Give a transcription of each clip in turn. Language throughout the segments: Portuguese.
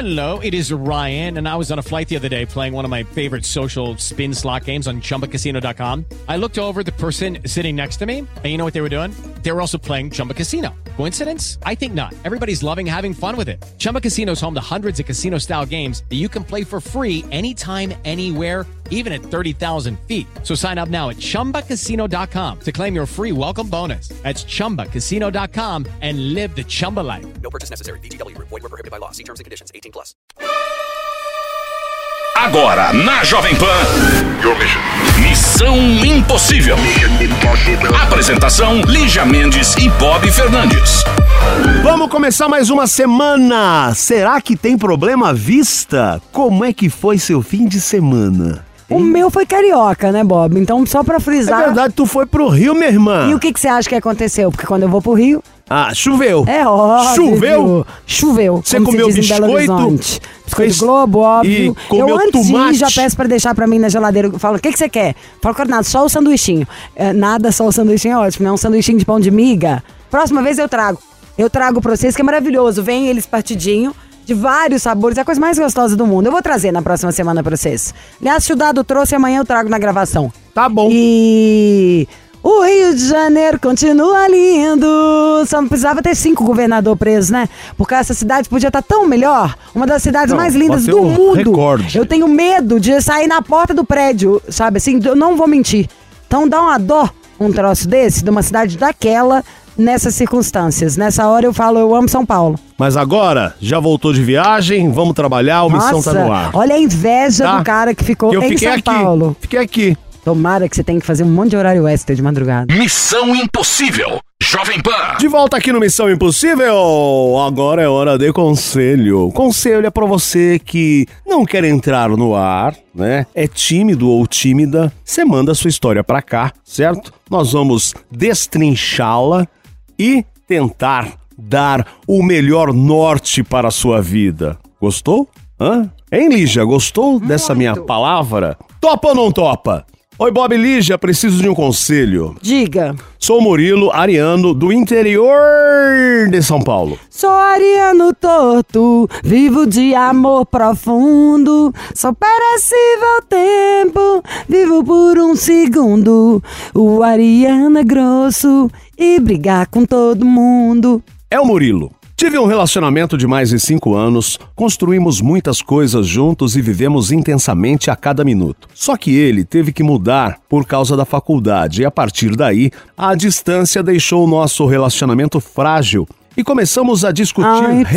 Hello, it is Ryan, and I was on a flight the other day playing one of my favorite social spin slot games on ChumbaCasino.com. I looked over at the person sitting next to me, and you know what they were doing? They were also playing Chumba Casino. Coincidence? I think not. Everybody's loving having fun with it. Chumba Casino is home to hundreds of casino-style games that you can play for free anytime, anywhere, even at 30,000 feet. So sign up now at ChumbaCasino.com to claim your free welcome bonus. That's ChumbaCasino.com and live the Chumba life. No purchase necessary. VGW. Void where prohibited by law. See terms and conditions. 18+. Agora, na Jovem Pan, Missão Impossível. Apresentação, Lígia Mendes e Bob Fernandes. Vamos começar mais uma semana. Será que tem problema à vista? Como é que foi seu fim de semana? O meu foi carioca, né, Bob? Então, só pra frisar... É verdade, tu foi pro Rio, minha irmã. E o que você acha que aconteceu? Porque quando eu vou pro Rio... Ah, choveu. É óbvio. Choveu? Choveu. Você comeu biscoito? Biscoito Globo, óbvio. E comeu eu antes tomate. já peço pra deixar pra mim na geladeira. Eu falo, o que você quer? Falo, quero nada, só o sanduichinho. Nada, só o sanduichinho é ótimo, né? Um sanduichinho de pão de miga. Próxima vez eu trago. Eu trago pra vocês, que é maravilhoso. Vem eles partidinho, de vários sabores. É a coisa mais gostosa do mundo. Eu vou trazer na próxima semana pra vocês. Aliás, se o Dado trouxe, amanhã eu trago na gravação. Tá bom. E... o Rio de Janeiro continua lindo. Só não precisava ter 5 governadores presos, né? Porque essa cidade podia estar tão melhor. Uma das cidades mais lindas do mundo. Recorde. Eu tenho medo de sair na porta do prédio, sabe? Assim, eu não vou mentir. Então dá uma dó um troço desse, de uma cidade daquela, nessas circunstâncias. Nessa hora eu falo, eu amo São Paulo. Mas agora, já voltou de viagem, vamos trabalhar, a missão tá no ar. Olha a inveja do cara que ficou em São Paulo. Fiquei aqui. Tomara que você tenha que fazer um monte de horário extra de madrugada. Missão Impossível, Jovem Pan. De volta aqui no Missão Impossível. Agora é hora de conselho. Conselho é pra você que não quer entrar no ar, né? É tímido ou tímida. Você manda a sua história pra cá, certo? Nós vamos destrinchá-la e tentar dar o melhor norte para a sua vida. Gostou? Hein, Lígia? Gostou dessa minha palavra? Topa ou não topa? Oi, Bob e Lígia, preciso de um conselho. Diga. Sou Murilo Ariano, do interior de São Paulo. Sou ariano torto, vivo de amor profundo. Sou perecível tempo, vivo por um segundo. O ariano é grosso e brigar com todo mundo. É o Murilo. Tive um relacionamento de mais de 5 anos, construímos muitas coisas juntos e vivemos intensamente a cada minuto. Só que ele teve que mudar por causa da faculdade e a partir daí, a distância deixou o nosso relacionamento frágil e começamos a discutir regularmente.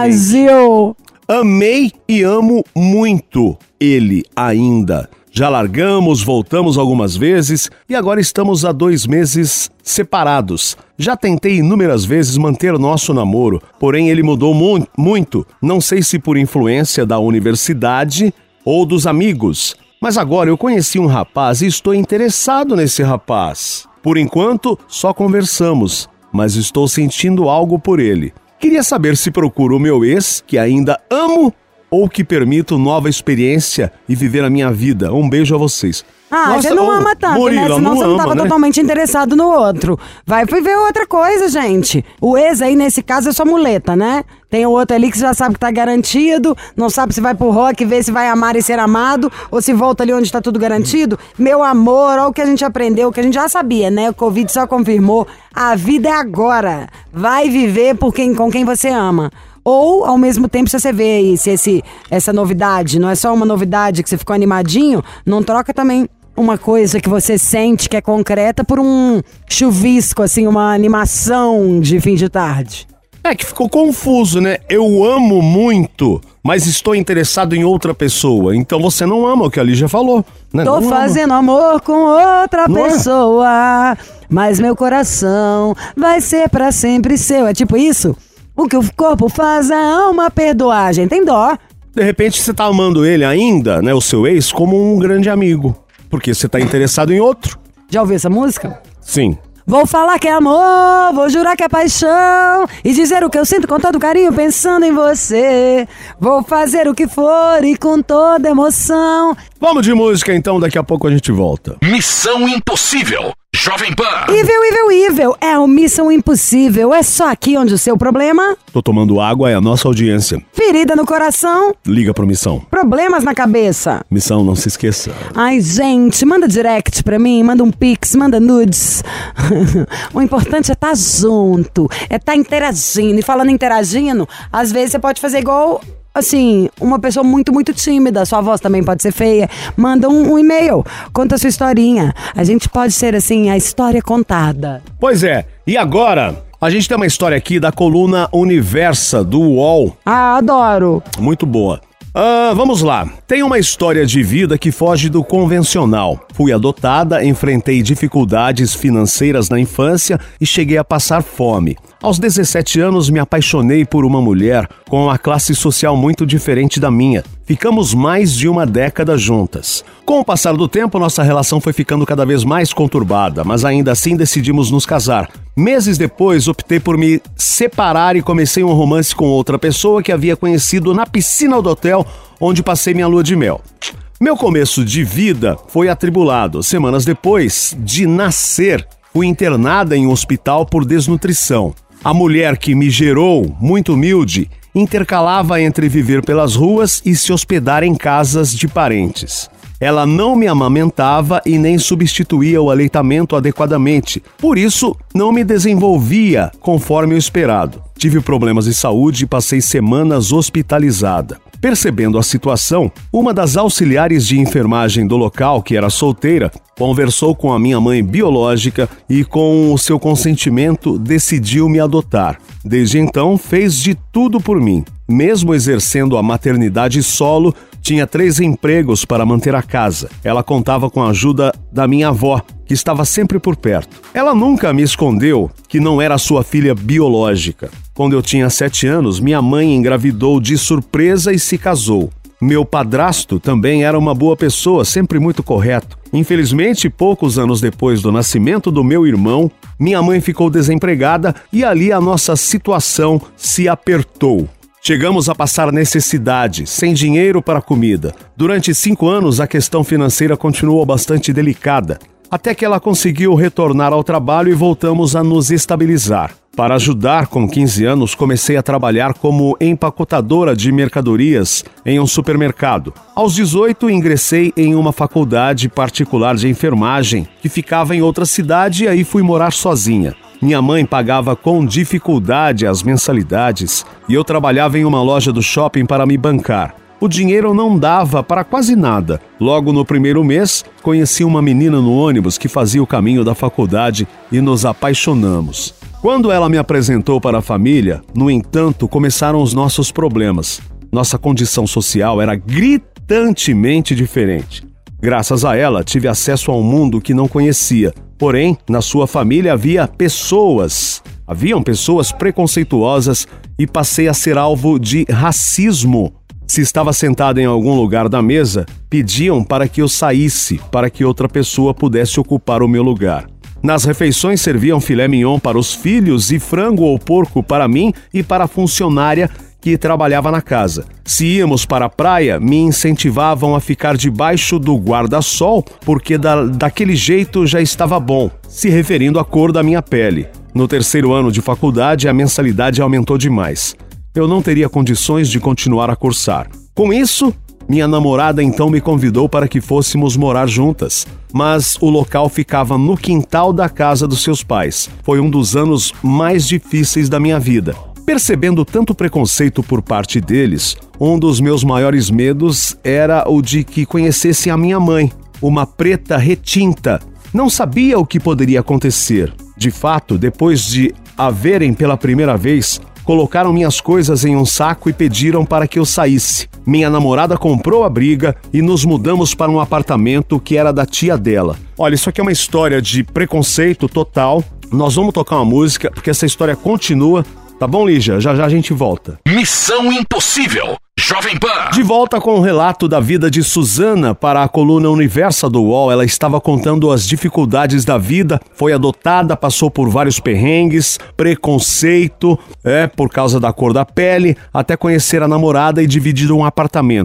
Frágil! Amei e amo muito ele ainda. Já largamos, voltamos algumas vezes e agora estamos há 2 meses separados. Já tentei inúmeras vezes manter nosso namoro, porém ele mudou muito. Não sei se por influência da universidade ou dos amigos. Mas agora eu conheci um rapaz e estou interessado nesse rapaz. Por enquanto, só conversamos, mas estou sentindo algo por ele. Queria saber se procuro o meu ex, que ainda amo, ou que permito nova experiência e viver a minha vida. Um beijo a vocês. Nossa, você não ama tanto, Murilo, né? Senão você não tava totalmente interessado no outro. Vai ver outra coisa, gente. O ex aí, nesse caso, é só muleta, né? Tem o outro ali que você já sabe que tá garantido, não sabe se vai pro rock, ver se vai amar e ser amado, ou se volta ali onde tá tudo garantido. Meu amor, olha o que a gente aprendeu, o que a gente já sabia, né? O Covid só confirmou. A vida é agora. Vai viver com quem você ama. Ou, ao mesmo tempo, se você vê aí, se essa novidade não é só uma novidade que você ficou animadinho, não troca também uma coisa que você sente que é concreta por um chuvisco, assim, uma animação de fim de tarde. É que ficou confuso, né? Eu amo muito, mas estou interessado em outra pessoa. Então você não ama o que a Lígia falou, né? Tô fazendo amor com outra pessoa, mas meu coração vai ser pra sempre seu. É tipo isso? O que o corpo faz, a alma perdoar. Gente, tem dó. De repente você tá amando ele ainda, né? O seu ex, como um grande amigo. Porque você tá interessado em outro. Já ouviu essa música? Sim. Vou falar que é amor, vou jurar que é paixão e dizer o que eu sinto com todo carinho pensando em você. Vou fazer o que for e com toda emoção. Vamos de música então, daqui a pouco a gente volta. Missão Impossível, Jovem Pan. Evil, é o Missão Impossível. É só aqui onde o seu problema... Tô tomando água, é a nossa audiência. Ferida no coração... Liga pro Missão. Problemas na cabeça... Missão, não se esqueça. Ai, gente, manda direct pra mim, manda um pix, manda nudes. O importante é estar junto, é estar interagindo. E falando interagindo, às vezes você pode fazer igual... Assim, uma pessoa muito, muito tímida, sua voz também pode ser feia, manda um e-mail, conta a sua historinha. A gente pode ser, assim, a história contada. Pois é, e agora, a gente tem uma história aqui da coluna Universa, do UOL. Ah, adoro. Muito boa. Vamos lá. Tem uma história de vida que foge do convencional. Fui adotada, enfrentei dificuldades financeiras na infância e cheguei a passar fome. Aos 17 anos, me apaixonei por uma mulher com uma classe social muito diferente da minha. Ficamos mais de uma década juntas. Com o passar do tempo, nossa relação foi ficando cada vez mais conturbada, mas ainda assim decidimos nos casar. Meses depois, optei por me separar e comecei um romance com outra pessoa que havia conhecido na piscina do hotel onde passei minha lua de mel. Meu começo de vida foi atribulado. Semanas depois de nascer, fui internada em um hospital por desnutrição. A mulher que me gerou, muito humilde, intercalava entre viver pelas ruas e se hospedar em casas de parentes. Ela não me amamentava e nem substituía o aleitamento adequadamente, por isso não me desenvolvia conforme o esperado. Tive problemas de saúde e passei semanas hospitalizada. Percebendo a situação, uma das auxiliares de enfermagem do local, que era solteira, conversou com a minha mãe biológica e, com o seu consentimento, decidiu me adotar. Desde então, fez de tudo por mim. Mesmo exercendo a maternidade solo, tinha 3 empregos para manter a casa. Ela contava com a ajuda da minha avó, que estava sempre por perto. Ela nunca me escondeu que não era sua filha biológica. Quando eu tinha 7 anos, minha mãe engravidou de surpresa e se casou. Meu padrasto também era uma boa pessoa, sempre muito correto. Infelizmente, poucos anos depois do nascimento do meu irmão, minha mãe ficou desempregada e ali a nossa situação se apertou. Chegamos a passar necessidade, sem dinheiro para comida. Durante 5 anos, a questão financeira continuou bastante delicada, até que ela conseguiu retornar ao trabalho e voltamos a nos estabilizar. Para ajudar, com 15 anos, comecei a trabalhar como empacotadora de mercadorias em um supermercado. Aos 18, ingressei em uma faculdade particular de enfermagem, que ficava em outra cidade, e aí fui morar sozinha. Minha mãe pagava com dificuldade as mensalidades e eu trabalhava em uma loja do shopping para me bancar. O dinheiro não dava para quase nada. Logo no primeiro mês, conheci uma menina no ônibus que fazia o caminho da faculdade e nos apaixonamos. Quando ela me apresentou para a família, no entanto, começaram os nossos problemas. Nossa condição social era gritantemente diferente. Graças a ela, tive acesso a um mundo que não conhecia. Porém, na sua família haviam pessoas preconceituosas e passei a ser alvo de racismo. Se estava sentado em algum lugar da mesa, pediam para que eu saísse, para que outra pessoa pudesse ocupar o meu lugar. Nas refeições serviam filé mignon para os filhos e frango ou porco para mim e para a funcionária que trabalhava na casa. Se íamos para a praia, me incentivavam a ficar debaixo do guarda-sol, porque daquele jeito já estava bom, se referindo à cor da minha pele. No 3º ano de faculdade, a mensalidade aumentou demais. Eu não teria condições de continuar a cursar. Com isso, minha namorada então me convidou para que fôssemos morar juntas, mas o local ficava no quintal da casa dos seus pais. Foi um dos anos mais difíceis da minha vida. Percebendo tanto preconceito por parte deles, um dos meus maiores medos era o de que conhecessem a minha mãe, uma preta retinta. Não sabia o que poderia acontecer. De fato, depois de a verem pela primeira vez, colocaram minhas coisas em um saco e pediram para que eu saísse. Minha namorada comprou a briga e nos mudamos para um apartamento que era da tia dela. Olha, isso aqui é uma história de preconceito total. Nós vamos tocar uma música, porque essa história continua. Tá bom, Lígia? Já já a gente volta. Missão Impossível, Jovem Pan. De volta com o relato da vida de Suzana para a coluna Universa do UOL. Ela estava contando as dificuldades da vida, foi adotada, passou por vários perrengues, preconceito, por causa da cor da pele, até conhecer a namorada e dividir um apartamento.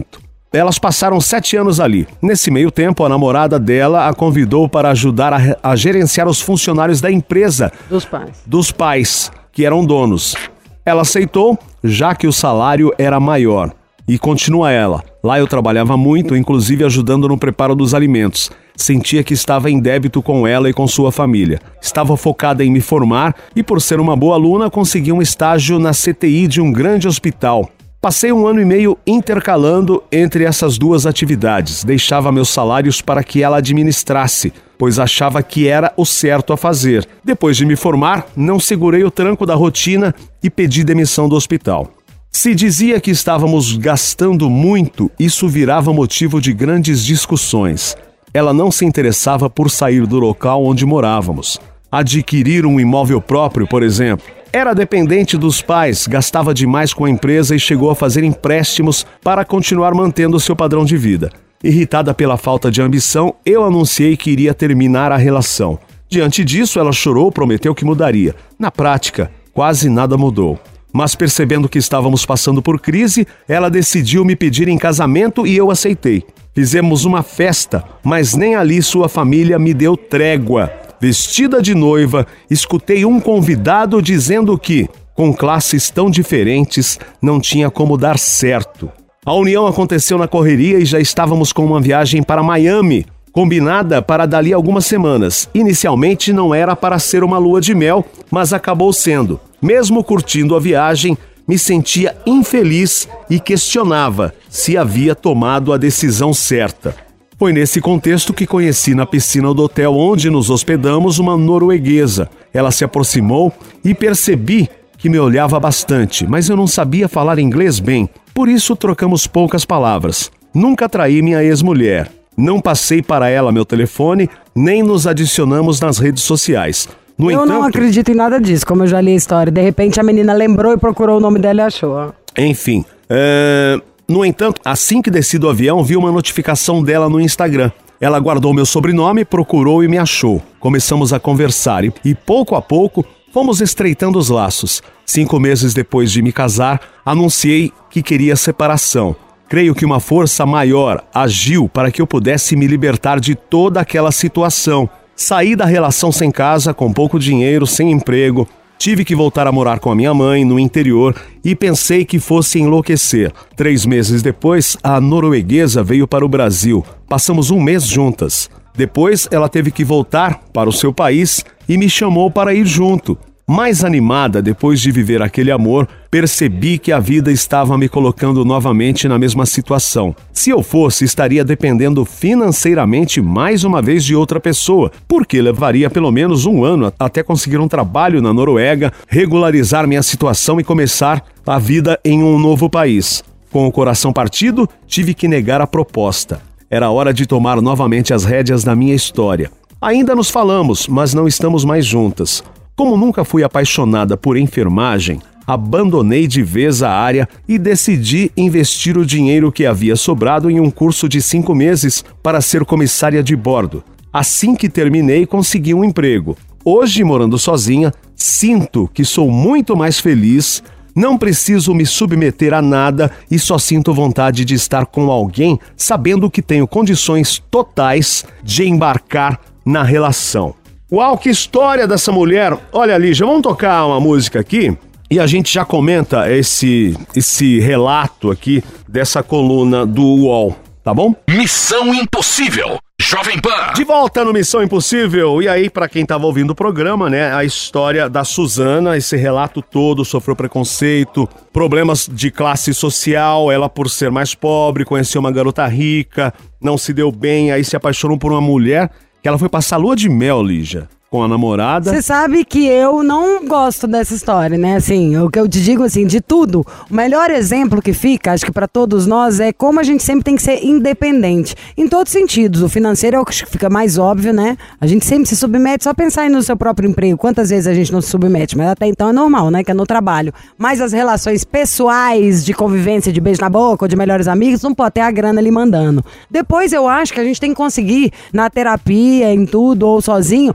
Elas passaram 7 anos ali. Nesse meio tempo, a namorada dela a convidou para ajudar a gerenciar os funcionários da empresa. Dos pais, que eram donos. Ela aceitou, já que o salário era maior. E continua ela. Lá eu trabalhava muito, inclusive ajudando no preparo dos alimentos. Sentia que estava em débito com ela e com sua família. Estava focada em me formar e, por ser uma boa aluna, consegui um estágio na CTI de um grande hospital. Passei 1 ano e meio intercalando entre essas duas atividades. Deixava meus salários para que ela administrasse, pois achava que era o certo a fazer. Depois de me formar, não segurei o tranco da rotina e pedi demissão do hospital. Se dizia que estávamos gastando muito, isso virava motivo de grandes discussões. Ela não se interessava por sair do local onde morávamos. Adquirir um imóvel próprio, por exemplo. Era dependente dos pais, gastava demais com a empresa e chegou a fazer empréstimos para continuar mantendo seu padrão de vida. Irritada pela falta de ambição, eu anunciei que iria terminar a relação. Diante disso, ela chorou, prometeu que mudaria. Na prática, quase nada mudou. Mas percebendo que estávamos passando por crise, ela decidiu me pedir em casamento e eu aceitei. Fizemos uma festa, mas nem ali sua família me deu trégua. Vestida de noiva, escutei um convidado dizendo que, com classes tão diferentes, não tinha como dar certo. A união aconteceu na correria e já estávamos com uma viagem para Miami, combinada para dali algumas semanas. Inicialmente não era para ser uma lua de mel, mas acabou sendo. Mesmo curtindo a viagem, me sentia infeliz e questionava se havia tomado a decisão certa. Foi nesse contexto que conheci na piscina do hotel onde nos hospedamos uma norueguesa. Ela se aproximou e percebi que me olhava bastante, mas eu não sabia falar inglês bem, por isso trocamos poucas palavras. Nunca traí minha ex-mulher. Não passei para ela meu telefone, nem nos adicionamos nas redes sociais. No entanto, não acredito em nada disso, como eu já li a história. De repente a menina lembrou e procurou o nome dela e achou. Enfim, no entanto, assim que desci do avião, vi uma notificação dela no Instagram. Ela guardou meu sobrenome, procurou e me achou. Começamos a conversar e pouco a pouco, fomos estreitando os laços. 5 meses depois de me casar, anunciei que queria separação. Creio que uma força maior agiu para que eu pudesse me libertar de toda aquela situação. Saí da relação sem casa, com pouco dinheiro, sem emprego. Tive que voltar a morar com a minha mãe no interior e pensei que fosse enlouquecer. 3 meses depois, a norueguesa veio para o Brasil. Passamos 1 mês juntas. Depois, ela teve que voltar para o seu país e me chamou para ir junto. Mais animada depois de viver aquele amor, percebi que a vida estava me colocando novamente na mesma situação. Se eu fosse, estaria dependendo financeiramente mais uma vez de outra pessoa, porque levaria pelo menos 1 ano até conseguir um trabalho na Noruega, regularizar minha situação e começar a vida em um novo país. Com o coração partido, tive que negar a proposta. Era hora de tomar novamente as rédeas da minha história. Ainda nos falamos, mas não estamos mais juntas. Como nunca fui apaixonada por enfermagem, abandonei de vez a área e decidi investir o dinheiro que havia sobrado em um curso de 5 meses para ser comissária de bordo. Assim que terminei, consegui um emprego. Hoje, morando sozinha, sinto que sou muito mais feliz, não preciso me submeter a nada e só sinto vontade de estar com alguém sabendo que tenho condições totais de embarcar na relação. Uau, que história dessa mulher! Olha, Lígia, vamos tocar uma música aqui e a gente já comenta esse relato aqui dessa coluna do UOL, tá bom? Missão Impossível, Jovem Pan. De volta no Missão Impossível. E aí, pra quem tava ouvindo o programa, né, a história da Suzana, esse relato todo, sofreu preconceito, problemas de classe social, ela por ser mais pobre, conheceu uma garota rica, não se deu bem, aí se apaixonou por uma mulher que ela foi passar lua de mel, Lígia, com a namorada. Você sabe que eu não gosto dessa história, né? Assim, o que eu te digo, assim, de tudo, o melhor exemplo que fica, acho que pra todos nós, é como a gente sempre tem que ser independente. Em todos os sentidos. O financeiro é o que fica mais óbvio, né? A gente sempre se submete, só pensar aí no seu próprio emprego. Quantas vezes a gente não se submete? Mas até então é normal, né? Que é no trabalho. Mas as relações pessoais, de convivência, de beijo na boca ou de melhores amigos, não pode ter a grana ali mandando. Depois eu acho que a gente tem que conseguir, na terapia, em tudo, ou sozinho, matar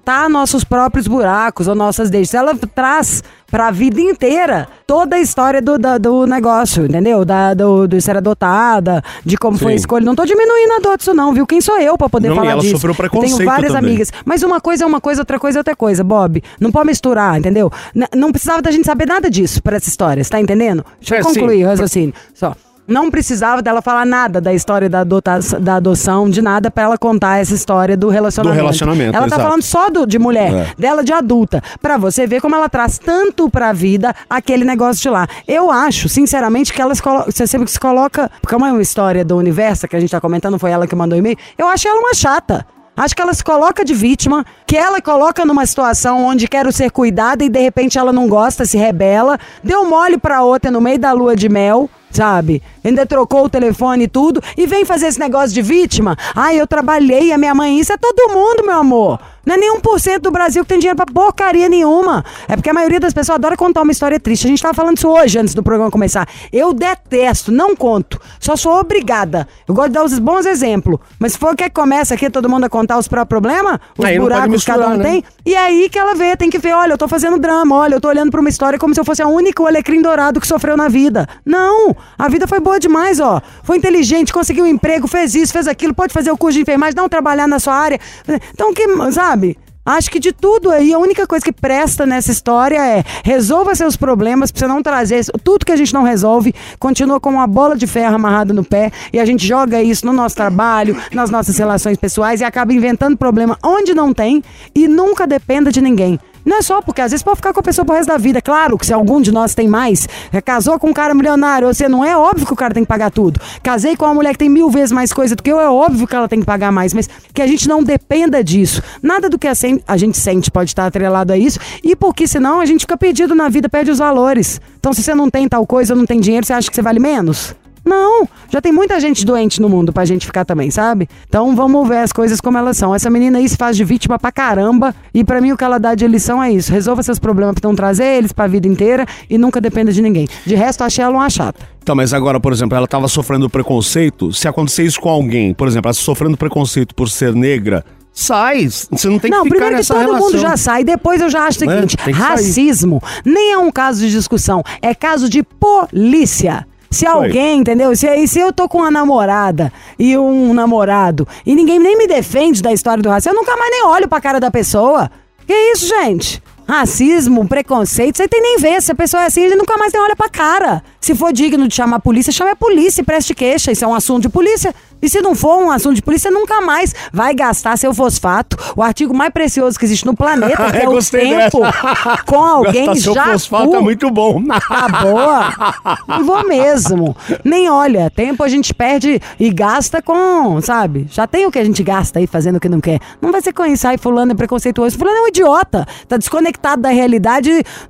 tapar nossos próprios buracos ou nossas deixas. Ela traz pra vida inteira toda a história do negócio, entendeu? Do ser adotada, de como foi a escolha. Não tô diminuindo a dor disso não, viu? Quem sou eu pra poder falar ela disso? Sofreu preconceito. Tenho várias também. amigas. Mas uma coisa é uma coisa, outra coisa é outra coisa, Bob. Não pode misturar, entendeu? Não precisava da gente saber nada disso pra essa história, você tá entendendo? Deixa eu concluir o raciocínio. Só. Não precisava dela falar nada da história da adoção, de nada, pra ela contar essa história do relacionamento. Ela tá falando só de mulher, dela de adulta, pra você ver como ela traz tanto pra vida aquele negócio de lá. Eu acho, sinceramente, que você sempre se coloca, porque é uma história do universo que a gente tá comentando, foi ela que mandou e-mail, eu acho ela uma chata. Acho que ela se coloca de vítima, que ela coloca numa situação onde quero ser cuidada e de repente ela não gosta, se rebela, deu mole pra outra no meio da lua de mel, sabe? Ainda trocou o telefone e tudo, e vem fazer esse negócio de vítima. Eu trabalhei, a minha mãe, isso é todo mundo, meu amor. Não é nem 1% do Brasil que tem dinheiro pra porcaria nenhuma. É porque a maioria das pessoas adora contar uma história triste. A gente tava falando isso hoje, antes do programa começar. Eu detesto, não conto. Só sou obrigada. Eu gosto de dar os bons exemplos. Mas se for que começa aqui todo mundo a contar os próprios problemas, os buracos que cada um tem, e é aí que ela vê, tem que ver, olha, eu tô fazendo drama, olha, eu tô olhando pra uma história como se eu fosse a única alecrim dourado que sofreu na vida. Não, a vida foi boa demais, ó. Foi inteligente, conseguiu um emprego, fez isso, fez aquilo, pode fazer o curso de enfermagem, não trabalhar na sua área. Então, sabe? Acho que de tudo aí, a única coisa que presta nessa história é resolva seus problemas pra você não trazer tudo que a gente não resolve, continua com uma bola de ferro amarrada no pé e a gente joga isso no nosso trabalho, nas nossas relações pessoais e acaba inventando problema onde não tem e nunca dependa de ninguém. Não é só porque às vezes pode ficar com a pessoa pro resto da vida. Claro que se algum de nós tem mais, casou com um cara milionário, você não é óbvio que o cara tem que pagar tudo. Casei com uma mulher que tem 1000 vezes mais coisa do que eu, é óbvio que ela tem que pagar mais, mas que a gente não dependa disso. Nada do que a gente sente pode estar atrelado a isso, e porque senão a gente fica perdido na vida, perde os valores. Então se você não tem tal coisa, não tem dinheiro, você acha que você vale menos? Não, já tem muita gente doente no mundo pra gente ficar também, sabe? Então vamos ver as coisas como elas são. Essa menina aí se faz de vítima pra caramba e pra mim o que ela dá de lição é isso. Resolva seus problemas pra não trazer eles pra vida inteira e nunca dependa de ninguém. De resto, achei ela uma chata. Então, mas agora, por exemplo, ela tava sofrendo preconceito. Se acontecer isso com alguém, por exemplo, ela sofrendo preconceito por ser negra, sai, você não tem que ficar nessa relação. Não, primeiro que todo mundo já sai, depois eu já acho o seguinte, racismo nem é um caso de discussão, é caso de polícia. Se alguém, entendeu? Se eu tô com uma namorada e um namorado e ninguém nem me defende da história do racismo, eu nunca mais nem olho pra cara da pessoa. Que isso, gente? Racismo, preconceito, você tem nem ver. Se a pessoa é assim, a gente nunca mais nem olha pra cara. Se for digno de chamar a polícia, chame a polícia e preste queixa. Isso é um assunto de polícia. E se não for um assunto de polícia, nunca mais vai gastar seu fosfato, o artigo mais precioso que existe no planeta, que é o tempo, com alguém gastar seu fosfato é muito bom. Tá boa? Não vou mesmo. Nem olha. Tempo a gente perde e gasta com, sabe? Já tem o que a gente gasta aí fazendo o que não quer. Não vai ser com isso. Ai, fulano é preconceituoso. Fulano é um idiota. Tá desconectado da realidade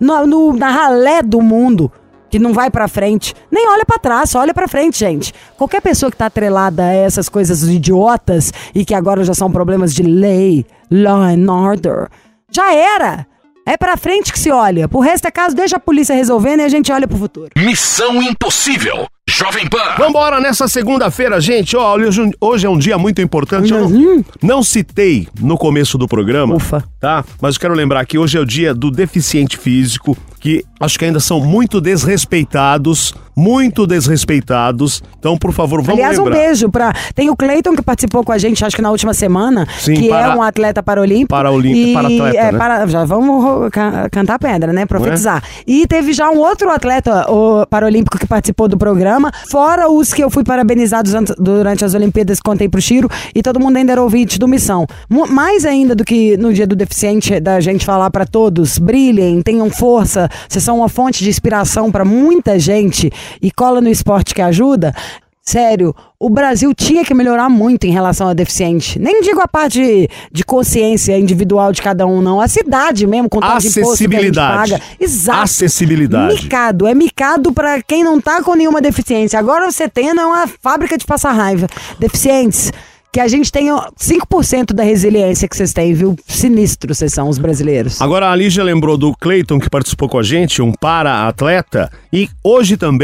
na ralé do mundo. Que não vai pra frente. Nem olha pra trás, só olha pra frente, gente. Qualquer pessoa que tá atrelada a essas coisas idiotas e que agora já são problemas de lei, law and order, já era. É pra frente que se olha. Pro resto é caso, deixa a polícia resolvendo e a gente olha pro futuro. Missão Impossível. Jovem Pan. Vambora nessa segunda-feira, gente. Ó, hoje é um dia muito importante. Eu não citei no começo do programa. Ufa. Tá? Mas eu quero lembrar que hoje é o dia do deficiente físico, que acho que ainda são muito desrespeitados. Então, por favor, vamos lembrar. Aliás, um beijo pra... Tem o Cleiton que participou com a gente, acho que na última semana. Sim, que é um atleta paralímpico. Para-atleta, né? Já vamos cantar pedra, né? Profetizar. E teve já um outro atleta paralímpico que participou do programa, fora os que eu fui parabenizado durante as Olimpíadas, contei pro Chiro, e todo mundo ainda era ouvinte do Missão. Mais ainda do que no dia do deficiente, da gente falar pra todos, brilhem, tenham força, vocês são uma fonte de inspiração pra muita gente, e cola no esporte que ajuda. Sério, o Brasil tinha que melhorar muito em relação ao deficiente. Nem digo a parte de consciência individual de cada um, não. A cidade mesmo, com tanto de imposto que a gente paga. Exato. Acessibilidade. É micado pra quem não tá com nenhuma deficiência. Agora você tem uma fábrica de passar raiva. Deficientes, que a gente tenha 5% da resiliência que vocês têm, viu? Sinistro vocês são, os brasileiros. Agora a Lígia lembrou do Cleiton, que participou com a gente, um para-atleta, e hoje também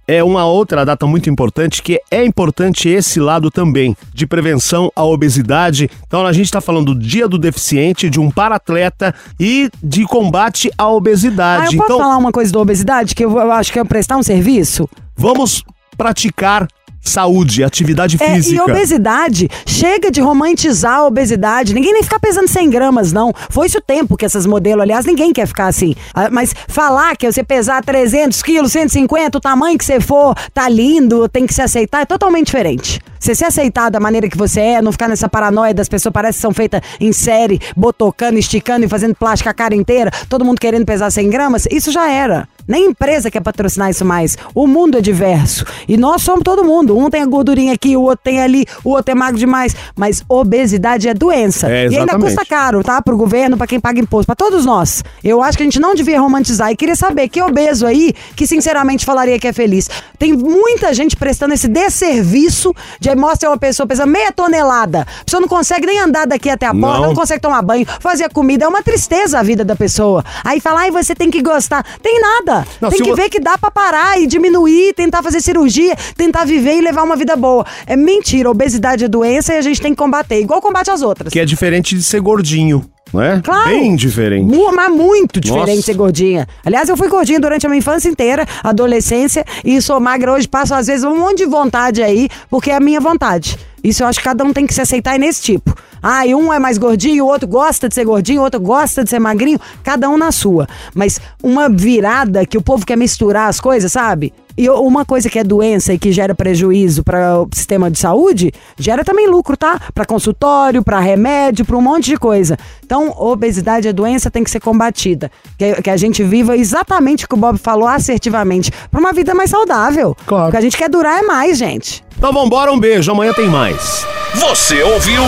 é uma outra data muito importante, que é importante esse lado também, de prevenção à obesidade. Então a gente está falando do Dia do Deficiente, de um paratleta e de combate à obesidade. Eu posso falar uma coisa da obesidade, que eu acho que é prestar um serviço? Vamos praticar saúde, atividade física. E obesidade, chega de romantizar a obesidade. Ninguém nem fica pesando 100 gramas, não. Foi isso o tempo que essas modelos, aliás, ninguém quer ficar assim. Mas falar que você pesar 300 quilos, 150, o tamanho que você for, tá lindo, tem que se aceitar, é totalmente diferente. Você se aceitar da maneira que você é, não ficar nessa paranoia das pessoas, parece que são feitas em série, botocando, esticando e fazendo plástica a cara inteira, todo mundo querendo pesar 100 gramas, isso já era. Nem empresa quer patrocinar isso mais. O mundo é diverso. E nós somos todo mundo. Um tem a gordurinha aqui, o outro tem ali, o outro é magro demais. Mas obesidade é doença. E ainda custa caro, tá? Pro governo, pra quem paga imposto, pra todos nós. Eu acho que a gente não devia romantizar. E queria saber que obeso aí, que sinceramente falaria que é feliz. Tem muita gente prestando esse desserviço de mostra uma pessoa pesando meia tonelada. A pessoa não consegue nem andar daqui até a porta, não consegue tomar banho, fazer comida. É uma tristeza a vida da pessoa. Aí fala, ai, você tem que gostar. Tem nada. Não, tem que ver que dá pra parar e diminuir, tentar fazer cirurgia, tentar viver e levar uma vida boa. É mentira, obesidade é doença e a gente tem que combater, igual combate as outras. Que é diferente de ser gordinho, não é? Claro. Bem diferente. Mas muito diferente de ser gordinha. Aliás, eu fui gordinha durante a minha infância inteira, adolescência, e sou magra hoje, passo às vezes um monte de vontade aí, porque é a minha vontade. Isso eu acho que cada um tem que se aceitar nesse tipo. E um é mais gordinho, o outro gosta de ser gordinho, o outro gosta de ser magrinho, cada um na sua. Mas uma virada que o povo quer misturar as coisas, sabe? E uma coisa que é doença e que gera prejuízo para o sistema de saúde, gera também lucro, tá? Para consultório, para remédio, para um monte de coisa. Então, obesidade é doença, tem que ser combatida. Que a gente viva exatamente o que o Bob falou, assertivamente, para uma vida mais saudável. Claro. O que a gente quer durar é mais, gente. Então vambora, um beijo, amanhã tem mais. Você ouviu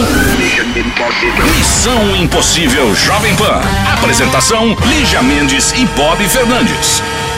Missão Impossível Jovem Pan. Apresentação, Lígia Mendes e Bob Fernandes.